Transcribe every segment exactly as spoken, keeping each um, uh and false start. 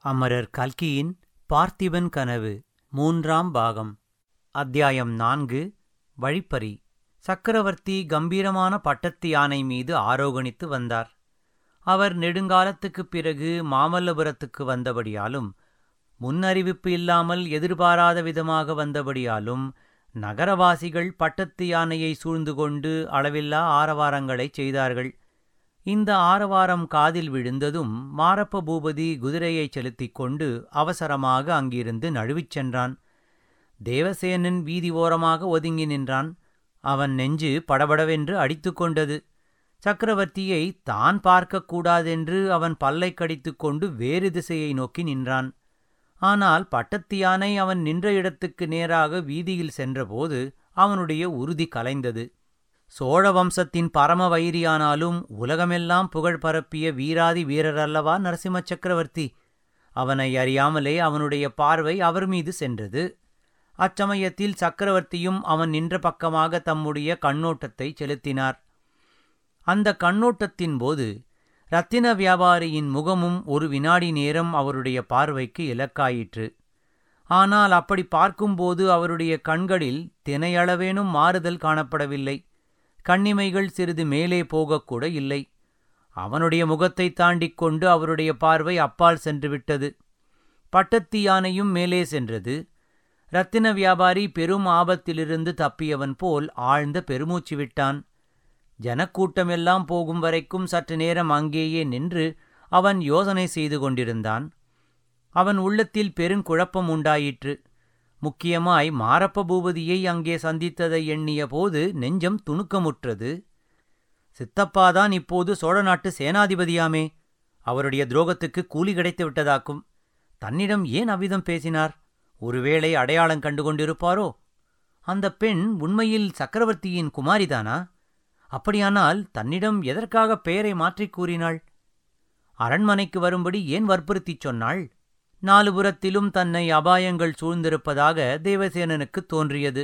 அமரர் கல்கியின் பார்த்திபன் கனவு மூன்றாம் பாகம். அத்தியாயம் நான்கு. வழிப்பறி. சக்கரவர்த்தி கம்பீரமான பட்டத்து யானை மீது ஆரோகணித்து வந்தார். அவர் நெடுங்காலத்துக்குப் பிறகு மாமல்லபுரத்துக்கு வந்தபடியாலும், முன்னறிவிப்பு இல்லாமல் எதிர்பாராத விதமாக வந்தபடியாலும், நகரவாசிகள் பட்டத்து யானையை சூழ்ந்து கொண்டு அளவில்லா ஆரவாரங்களைச் செய்தார்கள். இந்த ஆரவாரம் காதில் விழுந்ததும் மாரப்ப பூபதி குதிரையைச் செலுத்திக் கொண்டு அவசரமாக அங்கிருந்து நழுவிச் சென்றான். தேவசேனன் வீதி ஓரமாக ஒதுங்கி நின்றான். அவன் நெஞ்சு படபடவென்று அடித்து கொண்டது. சக்கரவர்த்தியை தான் பார்க்கக்கூடாதென்று அவன் பல்லை கடித்து கொண்டு வேறு திசையை நோக்கி நின்றான். ஆனால் பட்டத்து யானை அவன் நின்ற இடத்துக்கு நேராக வீதியில் சென்றபோது அவனுடைய உறுதி கலைந்தது. சோழ வம்சத்தின் பரம வைரியானாலும் உலகமெல்லாம் புகழ் பரப்பிய வீராதி வீரரல்லவா நரசிம்ம சக்கரவர்த்தி. அவனை அறியாமலே அவனுடைய பார்வை அவர் மீது சென்றது. அச்சமயத்தில் சக்கரவர்த்தியும் அவன் நின்ற பக்கமாக தம்முடைய கண்ணோட்டத்தை செலுத்தினார். அந்த கண்ணோட்டத்தின் போது இரத்தின வியாபாரியின் முகமும் ஒரு வினாடி நேரம் அவருடைய பார்வைக்கு இலக்காயிற்று. ஆனால் அப்படி பார்க்கும்போது அவருடைய கண்களில் தினையளவேனும் மாறுதல் காணப்படவில்லை. கண்ணிமைகள் சிறிது மேலே போகக்கூட இல்லை. அவனுடைய முகத்தை தாண்டிக் கொண்டு அவருடைய பார்வை அப்பால் சென்று விட்டது. பட்டத்து யானையும் மேலே சென்றது. இரத்தின வியாபாரி பெரும் ஆபத்திலிருந்து தப்பியவன் போல் ஆழ்ந்த பெருமூச்சு விட்டான். ஜனக்கூட்டமெல்லாம் போகும் வரைக்கும் சற்று நேரம் அங்கேயே நின்று அவன் யோசனை செய்து கொண்டிருந்தான். அவன் உள்ளத்தில் பெருங்குழப்பம் உண்டாயிற்று. முக்கியமாய் மாரப்ப பூபதியை அங்கே சந்தித்ததை எண்ணிய போது நெஞ்சம் துணுக்கமுற்றது. சித்தப்பாதான் இப்போது சோழ நாட்டு சேனாதிபதியாமே. அவருடைய துரோகத்துக்கு கூலி கிடைத்து விட்டதாக்கும். தன்னிடம் ஏன் அவ்விதம் பேசினார்? ஒருவேளை அடையாளம் கண்டு கொண்டிருப்பாரோ? அந்த பெண் உண்மையில் சக்கரவர்த்தியின் குமாரிதானா? அப்படியானால் தன்னிடம் எதற்காக பெயரை மாற்றிக் கூறினாள்? அரண்மனைக்கு வரும்படி ஏன் வற்புறுத்திச் சொன்னாள்? நாலு புறத்திலும் தன்னை அபாயங்கள் சூழ்ந்திருப்பதாக தேவசேனனுக்குத் தோன்றியது.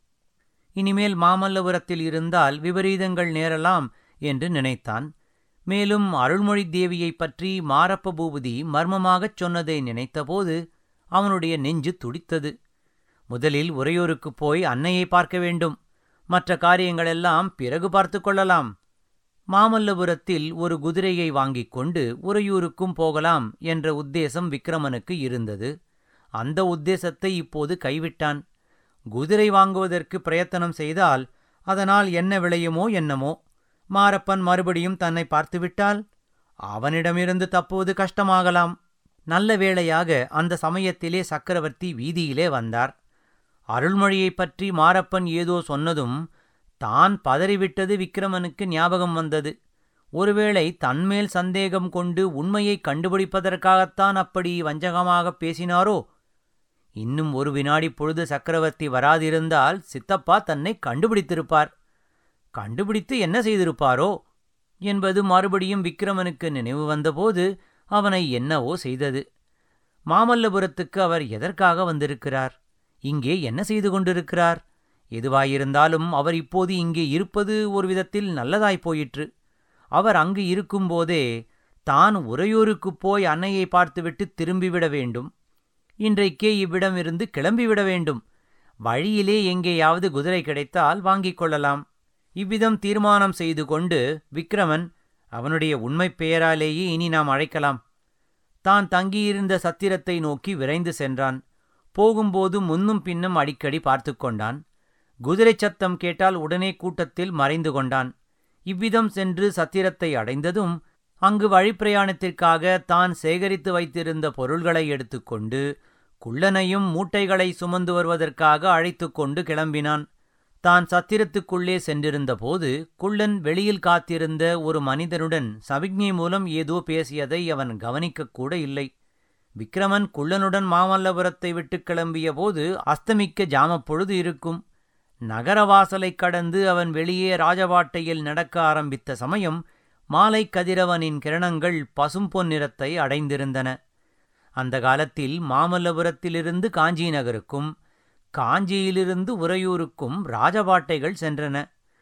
இனிமேல் மாமல்லபுரத்தில் இருந்தால் விபரீதங்கள் நேரலாம் என்று நினைத்தான். மேலும் அருள்மொழி தேவியைப் பற்றி மாரப்ப பூபதி மர்மமாகச் சொன்னதை நினைத்தபோது அவனுடைய நெஞ்சு துடித்தது. முதலில் உறையூருக்குப் போய் அன்னையை பார்க்க வேண்டும். மற்ற காரியங்களெல்லாம் பிறகு பார்த்து கொள்ளலாம். மாமல்லபுரத்தில் ஒரு குதிரையை வாங்கிக் கொண்டு உறையூருக்கும் போகலாம் என்ற உத்தேசம் விக்கிரமனுக்கு இருந்தது. அந்த உத்தேசத்தை இப்போது கைவிட்டான். குதிரை வாங்குவதற்கு பிரயத்தனம் செய்தால் அதனால் என்ன விளையுமோ என்னமோ. மாரப்பன் மறுபடியும் தன்னை பார்த்துவிட்டால் அவனிடமிருந்து தப்புவது கஷ்டமாகலாம். நல்ல வேளையாக அந்த சமயத்திலே சக்கரவர்த்தி வீதியிலே வந்தார். அருள்மொழியைப் பற்றி மாரப்பன் ஏதோ சொன்னதும் தான் பதறிவிட்டது விக்கிரமனுக்கு ஞாபகம் வந்தது. ஒருவேளை தன்மேல் சந்தேகம் கொண்டு உண்மையை கண்டுபிடிப்பதற்காகத்தான் அப்படி வஞ்சகமாகப் பேசினாரோ? இன்னும் ஒரு வினாடி பொழுது சக்கரவர்த்தி வராதிருந்தால் சித்தப்பா தன்னை கண்டுபிடித்திருப்பார். கண்டுபிடித்து என்ன செய்திருப்பாரோ என்பது மறுபடியும் விக்கிரமனுக்கு நினைவு வந்தபோது அவனை என்னவோ செய்தது. மாமல்லபுரத்துக்கு அவர் எதற்காக வந்திருக்கிறார்? இங்கே என்ன செய்து கொண்டிருக்கிறார்? எதுவாயிருந்தாலும் அவர் இப்போது இங்கே இருப்பது ஒரு விதத்தில் நல்லதாய்ப் போயிற்று. அவர் அங்கு இருக்கும்போதே தான் உறையூருக்குப் போய் அன்னையை பார்த்துவிட்டு திரும்பிவிட வேண்டும். இன்றைக்கே இவ்விடமிருந்து கிளம்பிவிட வேண்டும். வழியிலே எங்கேயாவது குதிரை கிடைத்தால் வாங்கிக் கொள்ளலாம். இவ்விதம் தீர்மானம் செய்து கொண்டு விக்கிரமன், அவனுடைய உண்மைப் பெயராலேயே இனி நாம் அழைக்கலாம், தான் தங்கியிருந்த சத்திரத்தை நோக்கி விரைந்து சென்றான். போகும்போது முன்னும் பின்னும் அடிக்கடி பார்த்து கொண்டான். குதிரை சத்தம் கேட்டால் உடனே கூட்டத்தில் மறைந்து கொண்டான். இவ்விதம் சென்று சத்திரத்தை அடைந்ததும் அங்கு வழிப்பிரயாணத்திற்காக தான் சேகரித்து வைத்திருந்த பொருள்களை எடுத்துக்கொண்டு குள்ளனையும் மூட்டைகளை சுமந்து வருவதற்காக அழைத்து கொண்டு கிளம்பினான். தான் சத்திரத்துக்குள்ளே சென்றிருந்த போது குள்ளன் வெளியில் காத்திருந்த ஒரு மனிதனுடன் சமிக்ஞை மூலம் ஏதோ பேசியதை அவன் கவனிக்கக்கூட இல்லை. விக்கிரமன் குள்ளனுடன் மாமல்லபுரத்தை விட்டு கிளம்பிய போது அஸ்தமிக்க ஜாமப்பொழுது இருக்கும். நகரவாசலைக் கடந்து அவன் வெளியே ராஜவாட்டையில் நடக்க ஆரம்பித்த சமயம் மாலை கதிரவனின் கிரணங்கள் பசும்பொன் நிறத்தை அடைந்திருந்தன. அந்த காலத்தில் மாமல்லபுரத்திலிருந்து காஞ்சி நகருக்கும் காஞ்சியிலிருந்து உறையூருக்கும் ராஜவாட்டைகள் சென்றன.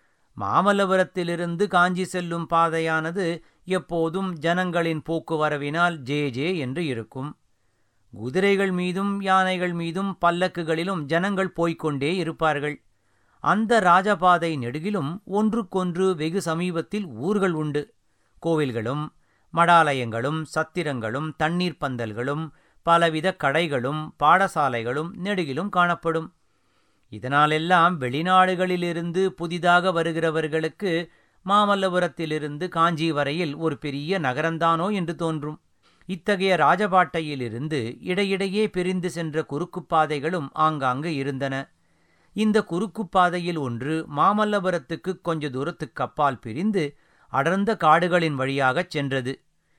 மாமல்லபுரத்திலிருந்து காஞ்சி செல்லும் பாதையானது எப்போதும் ஜனங்களின் போக்குவரவினால் ஜே ஜே என்று இருக்கும். குதிரைகள் மீதும் யானைகள் மீதும் பல்லக்குகளிலும் ஜனங்கள் போய்க்கொண்டே இருப்பார்கள். அந்த ராஜபாதை நெடுகிலும் ஒன்றுக்கொன்று வெகு சமீபத்தில் ஊர்கள் உண்டு. கோவில்களும் மடாலயங்களும் சத்திரங்களும் தண்ணீர் பந்தல்களும் பலவித கடைகளும் பாடசாலைகளும் நெடுகிலும் காணப்படும். இதனாலெல்லாம் வெளிநாடுகளிலிருந்து புதிதாக வருகிறவர்களுக்கு மாமல்லபுரத்திலிருந்து காஞ்சி வரையில் ஒரு பெரிய நகரந்தானோ என்று தோன்றும். இத்தகைய ராஜபாட்டையிலிருந்து இடையிடையே பிரிந்து சென்ற குறுக்குப்பாதைகளும் ஆங்காங்கு இருந்தன. இந்த குறுக்குப்பாதையில் ஒன்று மாமல்லபுரத்துக்கு கொஞ்ச தூரத்துக்கு அப்பால் பிரிந்து அடர்ந்த காடுகளின் வழியாகச் சென்றது.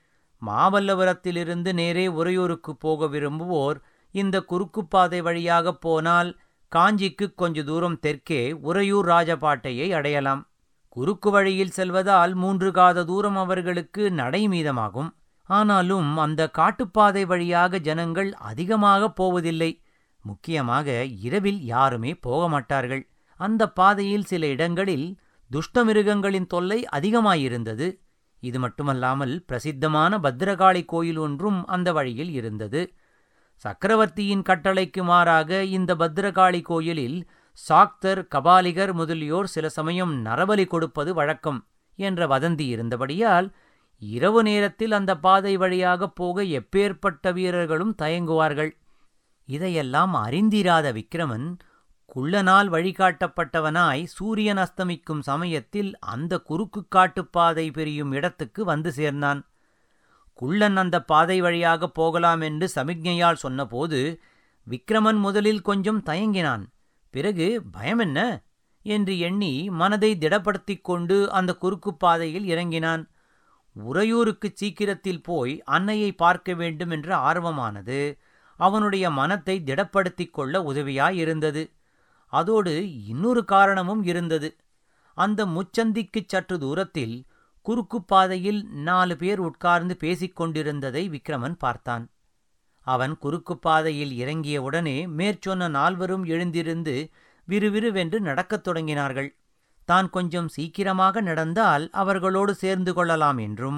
மாமல்லபுரத்திலிருந்து நேரே உறையூருக்கு போக விரும்புவோர் இந்த குறுக்குப்பாதை வழியாகப் போனால் காஞ்சிக்கு கொஞ்ச தூரம் தெற்கே உறையூர் ராஜபாட்டையை அடையலாம். குறுக்கு வழியில் செல்வதால் மூன்று காத தூரம் அவர்களுக்கு நடைமீதமாகும். ஆனாலும் அந்த காட்டுப்பாதை வழியாக ஜனங்கள் அதிகமாக போவதில்லை. முக்கியமாக இரவில் யாருமே போக மாட்டார்கள். அந்த பாதையில் சில இடங்களில் துஷ்டமிருகங்களின் தொல்லை அதிகமாயிருந்தது. இது மட்டுமல்லாமல் பிரசித்தமான பத்ரகாளி கோயில் ஒன்றும் அந்த வழியில் இருந்தது. சக்கரவர்த்தியின் கட்டளைக்கு மாறாக இந்த பத்ரகாளி கோயிலில் சாக்தர் கபாலிகர் முதலியோர் சில சமயம் நரபலி கொடுப்பது வழக்கம் என்ற வதந்தி இருந்தபடியால் இரவு நேரத்தில் அந்த பாதை வழியாக போக எப்பேற்பட்ட வீரர்களும் தயங்குவார்கள். இதையெல்லாம் அறிந்திராத விக்கிரமன் குள்ளனால் வழிகாட்டப்பட்டவனாய் சூரியன் அஸ்தமிக்கும் சமயத்தில் அந்த குறுக்கு காட்டுப்பாதை பிரியும் இடத்துக்கு வந்து சேர்ந்தான். குள்ளன் அந்த பாதை வழியாக போகலாம் என்று சமிக்ஞையால் சொன்னபோது விக்கிரமன் முதலில் கொஞ்சம் தயங்கினான். பிறகு பயமென்ன என்று எண்ணி மனதை திடப்படுத்திக் கொண்டு அந்த குறுக்குப்பாதையில் இறங்கினான். உறையூருக்குச் சீக்கிரத்தில் போய் அன்னையை பார்க்க வேண்டும் என்ற ஆர்வமானது அவனுடைய மனத்தை திடப்படுத்திக் கொள்ள உதவியாயிருந்தது. அதோடு இன்னொரு காரணமும் இருந்தது. அந்த முச்சந்திக்குச் சற்று தூரத்தில் குறுக்குப்பாதையில் நாலு பேர் உட்கார்ந்து பேசிக் கொண்டிருந்ததை விக்கிரமன் பார்த்தான். அவன் குறுக்குப்பாதையில் இறங்கியவுடனே மேற்சொன்ன நால்வரும் எழுந்திருந்து விறுவிறுவென்று நடக்கத் தொடங்கினார்கள். தான் கொஞ்சம் சீக்கிரமாக நடந்தால் அவர்களோடு சேர்ந்து கொள்ளலாம் என்றும்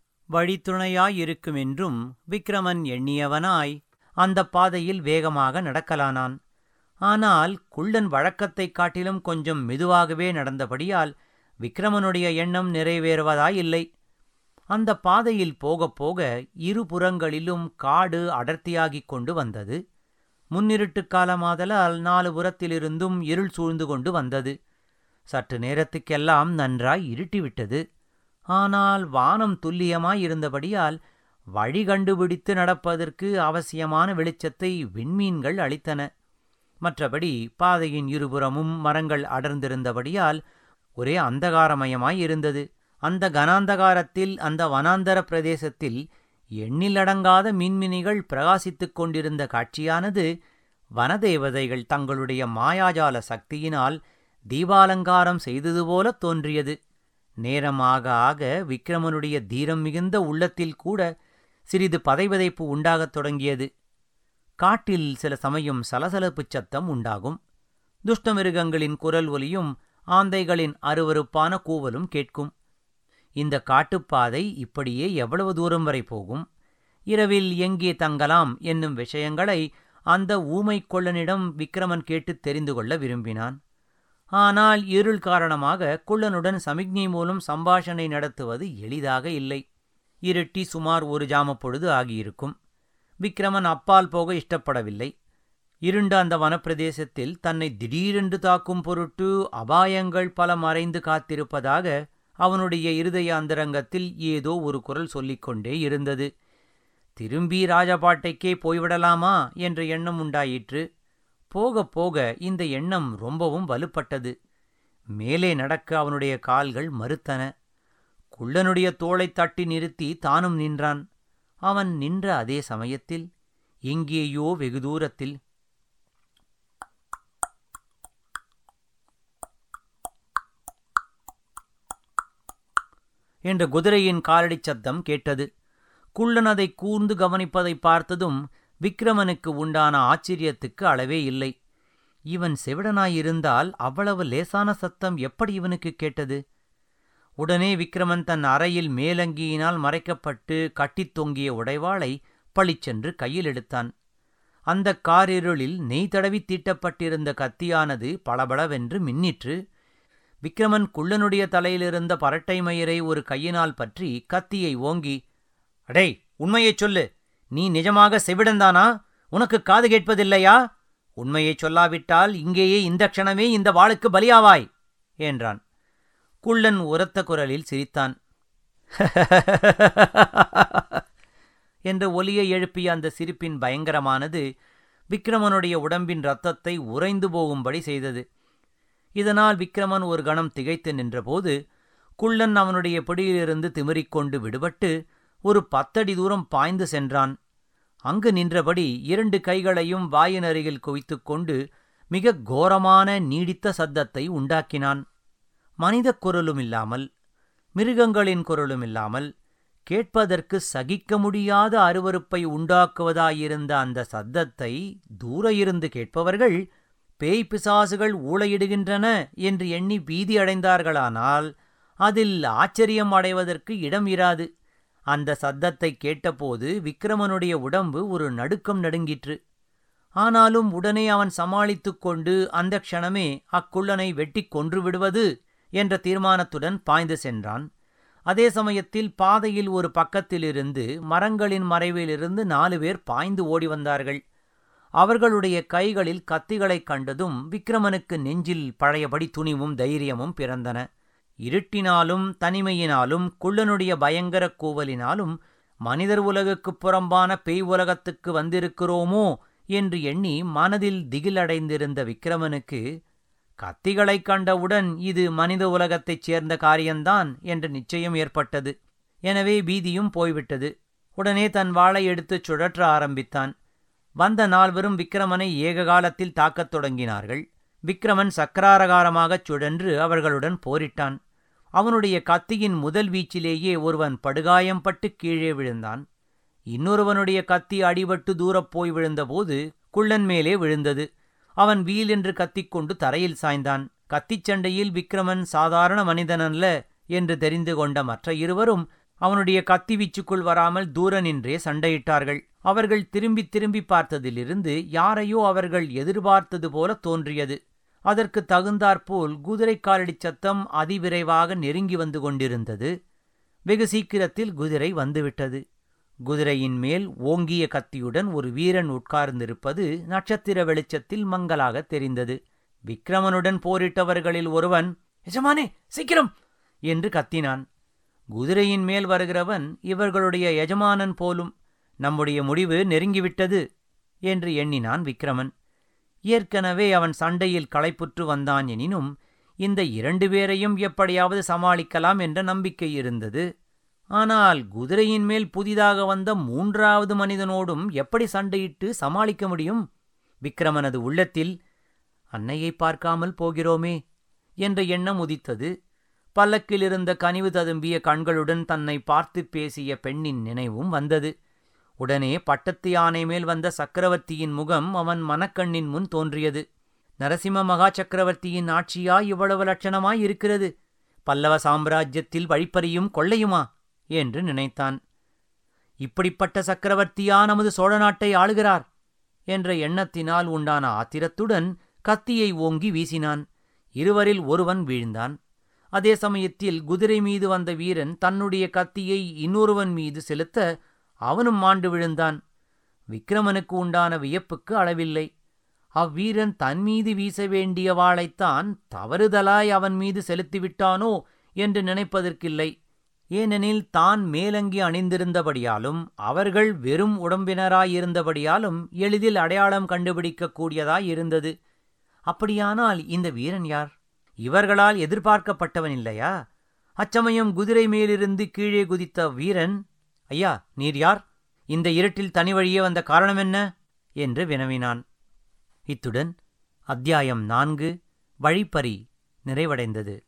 வழித்துணையாயிருக்கும் என்றும் விக்கிரமன் எண்ணியவனாய் அந்த பாதையில் வேகமாக நடக்கலானான். ஆனால் குள்ளன் வழக்கத்தைக் காட்டிலும் கொஞ்சம் மெதுவாகவே நடந்தபடியால் விக்கிரமனுடைய எண்ணம் நிறைவேறுவதாயில்லை. அந்த பாதையில் போகப் போக இருபுறங்களிலும் காடு அடர்த்தியாகிக் கொண்டு வந்தது. முன்னிருட்டுக் காலமாதலால் நாலு புறத்திலிருந்தும் இருள் சூழ்ந்து கொண்டு வந்தது. சற்று நேரத்துக்கெல்லாம் நன்றாய் இருட்டிவிட்டது. ஆனால் வானம் துல்லியமாயிருந்தபடியால் வழி கண்டுபிடித்து நடப்பதற்கு அவசியமான வெளிச்சத்தை விண்மீன்கள் அளித்தன. மற்றபடி பாதையின் இருபுறமும் மரங்கள் அடர்ந்திருந்தபடியால் ஒரே அந்தகாரமயமாயிருந்தது. அந்த கனாந்தகாரத்தில் அந்த வனாந்தர பிரதேசத்தில் எண்ணிலடங்காத மின்மினிகள் பிரகாசித்துக் கொண்டிருந்த காட்சியானது வனதேவதைகள் தங்களுடைய மாயாஜால சக்தியினால் தீபாலங்காரம் செய்தது போல தோன்றியது. நேரமாக ஆக விக்கிரமனுடைய தீரம் மிகுந்த உள்ளத்தில் கூட சிறிது பதைவதைப்பு உண்டாகத் தொடங்கியது. காட்டில் சில சமயம் சலசலப்புச் சத்தம் உண்டாகும். துஷ்டமிருகங்களின் குரல் ஒலியும் ஆந்தைகளின் அருவருப்பான கூவலும் கேட்கும். இந்த காட்டுப்பாதை இப்படியே எவ்வளவு தூரம் வரை போகும், இரவில் எங்கே தங்கலாம் என்னும் விஷயங்களை அந்த ஊமைக் கொள்ளனிடம் விக்கிரமன் கேட்டுத் தெரிந்து கொள்ள விரும்பினான். ஆனால் இருள் காரணமாக குள்ளனுடன் சமிக்ஞை மூலம் சம்பாஷணை நடத்துவது எளிதாக இல்லை. இருட்டி சுமார் ஒரு ஜாமப் பொழுது ஆகியிருக்கும். விக்கிரமன் அப்பால் போக இஷ்டப்படவில்லை. இருண்ட அந்த வனப்பிரதேசத்தில் தன்னை திடீரென்று தாக்கும் பொருட்டு அபாயங்கள் பல மறைந்து காத்திருப்பதாக அவனுடைய இருதய அந்தரங்கத்தில் ஏதோ ஒரு குரல் சொல்லிக்கொண்டே இருந்தது. திரும்பி ராஜபாட்டைக்கே போய்விடலாமா என்ற எண்ணம் உண்டாயிற்று. போக போக இந்த எண்ணம் ரொம்பவும் வலுப்பட்டது. மேலே நடக்க அவனுடைய கால்கள் மறுத்தன. குள்ளனுடைய தோளைத் தட்டி நிறுத்தி தானும் நின்றான். அவன் நின்ற அதே சமயத்தில் எங்கேயோ வெகு தூரத்தில் என்ற குதிரையின் காலடிச் சத்தம் கேட்டது. குள்ளன் அதை கூர்ந்து கவனிப்பதை பார்த்ததும் விக்கிரமனுக்கு உண்டான ஆச்சரியத்துக்கு அளவே இல்லை. இவன் செவிடனாயிருந்தால் அவ்வளவு லேசான சத்தம் எப்படி இவனுக்கு கேட்டது? உடனே விக்கிரமன் தன் அறையில் மேலங்கியினால் மறைக்கப்பட்டு கட்டித் தொங்கிய உடைவாளை பளிச்சென்று கையில் எடுத்தான். அந்தக் காரிருளில் நெய் தடவி தீட்டப்பட்டிருந்த கத்தியானது பளபளவென்று மின்னிற்று. விக்கிரமன் குள்ளனுடைய தலையிலிருந்த பரட்டை மயிரை ஒரு கையினால் பற்றி கத்தியை ஓங்கி, அடே, உண்மையைச் சொல்லு, நீ நிஜமாக செவிடந்தானா? உனக்கு காது கேட்பதில்லையா? உண்மையைச் சொல்லாவிட்டால் இங்கேயே இந்த க்ஷணமே இந்த வாளுக்கு பலியாவாய் என்றான். குள்ளன் உரத்த குரலில் சிரித்தான். என்று ஒலியை எழுப்பிய அந்த சிரிப்பின் பயங்கரமானது விக்கிரமனுடைய உடம்பின் இரத்தத்தை உறைந்து போகும்படி செய்தது. இதனால் விக்கிரமன் ஒரு கணம் திகைத்து நின்றபோது குள்ளன் அவனுடைய பிடியிலிருந்து திமிரிக்கொண்டு விடுபட்டு ஒரு பத்தடி தூரம் பாய்ந்து சென்றான். அங்கு நின்றபடி இரண்டு கைகளையும் வாயின் அருகில் குவித்து கொண்டு மிக கோரமான நீடித்த சத்தத்தை உண்டாக்கினான். மனித குரலுமில்லாமல் மிருகங்களின் குரலுமில்லாமல் கேட்பதற்கு சகிக்க முடியாத அருவருப்பை உண்டாக்குவதாயிருந்த அந்த சத்தத்தை தூர இருந்து கேட்பவர்கள் பேய் பிசாசுகள் ஊளையிடுகின்றன என்று எண்ணி பீதி அடைந்தார்களானால் அதில் ஆச்சரியம் அடைவதற்கு இடம் இராது. அந்த சத்தத்தை கேட்டபோது விக்கிரமனுடைய உடம்பு ஒரு நடுக்கம் நடுங்கிற்று. ஆனாலும் உடனே அவன் சமாளித்து கொண்டு அந்த க்ஷணமே அக்குள்ளனை வெட்டி கொன்று விடுவது என்ற தீர்மானத்துடன் பாய்ந்து சென்றான். அதே சமயத்தில் பாதையில் ஒரு பக்கத்திலிருந்து மரங்களின் மறைவிலிருந்து நாலு பேர் பாய்ந்து ஓடி வந்தார்கள். அவர்களுடைய கைகளில் கத்திகளைக் கண்டதும் விக்கிரமனுக்கு நெஞ்சில் பழையபடி துணிவும் தைரியமும் பிறந்தன. இருட்டினாலும் தனிமையினாலும் குள்ளனுடைய பயங்கர கூவலினாலும் மனிதர் உலகுக்குப் புறம்பான பேய் உலகத்துக்கு வந்திருக்கிறோமோ என்று எண்ணி மனதில் திகிலடைந்திருந்த விக்கிரமனுக்கு கத்திகளைக் கண்டவுடன் இது மனித உலகத்தைச் சேர்ந்த காரியந்தான் என்ற நிச்சயம் ஏற்பட்டது. எனவே பீதியும் போய்விட்டது. உடனே தன் வாளை எடுத்துச் சுழற்ற ஆரம்பித்தான். வந்த நால்வரும் விக்கிரமனை ஏக காலத்தில் தாக்கத் தொடங்கினார்கள். விக்கிரமன் சக்கராரகாரமாகச் சுழன்று அவர்களுடன் போரிட்டான். அவனுடைய கத்தியின் முதல் வீச்சிலேயே ஒருவன் படுகாயம்பட்டு கீழே விழுந்தான். இன்னொருவனுடைய கத்தி அடிபட்டு தூரப் போய் விழுந்தபோது குள்ளன் மேலே விழுந்தது. அவன் வீல் என்று கத்திக்கொண்டு தரையில் சாய்ந்தான். கத்திச் சண்டையில் விக்கிரமன் சாதாரண மனிதனல்ல என்று தெரிந்து கொண்ட மற்ற இருவரும் அவனுடைய கத்தி வீச்சுக்குள் வராமல் தூர நின்றே சண்டையிட்டார்கள். அவர்கள் திரும்பி திரும்பி பார்த்ததிலிருந்து யாரையோ அவர்கள் எதிர்பார்த்தது போல தோன்றியது. அதற்கு தகுந்தாற்போல் குதிரை காலடிச் சத்தம் அதிவிரைவாக நெருங்கி வந்து கொண்டிருந்தது. வெகு சீக்கிரத்தில் குதிரை வந்துவிட்டது. குதிரையின் மேல் ஓங்கிய கத்தியுடன் ஒரு வீரன் உட்கார்ந்திருப்பது நட்சத்திர வெளிச்சத்தில் மங்கலாக தெரிந்தது. விக்கிரமனுடன் போரிட்டவர்களில் ஒருவன், எஜமானே, சீக்கிரம் என்று கத்தினான். குதிரையின் மேல் வருகிறவன் இவர்களுடைய எஜமானன் போலும். நம்முடைய முடிவு நெருங்கிவிட்டது என்று எண்ணினான் விக்கிரமன். ஏற்கனவே அவன் சண்டையில் களைப்புற்று வந்தான். எனினும் இந்த இரண்டு பேரையும் எப்படியாவது சமாளிக்கலாம் என்ற நம்பிக்கை இருந்தது. ஆனால் குதிரையின் மேல் புதிதாக வந்த மூன்றாவது மனிதனோடும் எப்படி சண்டையிட்டு சமாளிக்க முடியும்? விக்கிரமனது உள்ளத்தில் அன்னையை பார்க்காமல் போகிறோமே என்ற எண்ணம் உதித்தது. பல்லக்கிலிருந்த கனிவு ததும்பிய கண்களுடன் தன்னை பார்த்து பேசிய பெண்ணின் நினைவும் வந்தது. உடனே பட்டத்து யானை மேல் வந்த சக்கரவர்த்தியின் முகம் அவன் மனக்கண்ணின் முன் தோன்றியது. நரசிம்ம மகா சக்கரவர்த்தியின் ஆட்சியா இவ்வளவு லட்சணமாய் இருக்கிறது? பல்லவ சாம்ராஜ்யத்தில் வழிப்பறியும் கொள்ளையுமா என்று நினைத்தான். இப்படிப்பட்ட சக்கரவர்த்தியா நமது சோழ நாட்டை ஆளுகிறார் என்ற எண்ணத்தினால் உண்டான ஆத்திரத்துடன் கத்தியை ஓங்கி வீசினான். இருவரில் ஒருவன் வீழ்ந்தான். அதே சமயத்தில் குதிரை மீது வந்த வீரன் தன்னுடைய கத்தியை இன்னொருவன் மீது செலுத்த அவனும் மாண்டு விழுந்தான். விக்கிரமனுக்கு உண்டான வியப்புக்கு அளவில்லை. அவ்வீரன் தன்மீது வீச வேண்டிய வாளைத்தான் தவறுதலாய் அவன் மீது செலுத்திவிட்டானோ என்று நினைப்பதற்கில்லை. ஏனெனில் தான் மேலங்கி அணிந்திருந்தபடியாலும் அவர்கள் வெறும் உடம்பினராயிருந்தபடியாலும் எளிதில் அடையாளம் கண்டுபிடிக்கக்கூடியதாயிருந்தது. அப்படியானால் இந்த வீரன் யார்? இவர்களால் எதிர்பார்க்கப்பட்டவன் இல்லையா? அச்சமயம் குதிரை மேலிருந்து கீழே குதித்த வீரன், ஐயா, நீர் யார்? இந்த இருட்டில் தனி வழியே வந்த காரணம் என்ன என்று வினவினான். இத்துடன் அத்தியாயம் நான்கு வழிப்பறி நிறைவடைந்தது.